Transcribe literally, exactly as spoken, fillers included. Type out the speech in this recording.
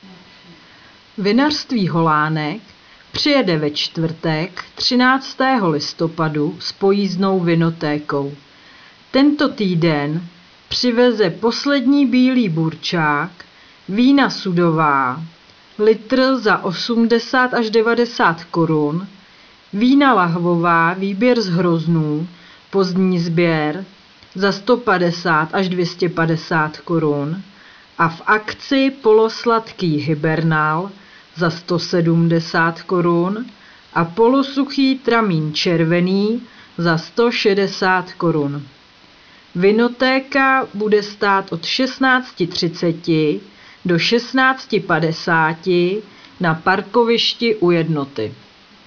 Vinařství Holánek přijede ve čtvrtek třináctého listopadu s pojízdnou vinotékou. Tento týden přiveze poslední bílý burčák, vína sudová, litr za osmdesát až devadesát korun, vína lahvová, výběr z hroznů, pozdní sběr za sto padesát až dvě stě padesát korun a v akci polosladký hibernál za sto sedmdesát korun a polosuchý tramín červený za sto šedesát korun. Vinotéka bude stát od šestnáct třicet do šestnáct padesát na parkovišti u jednoty.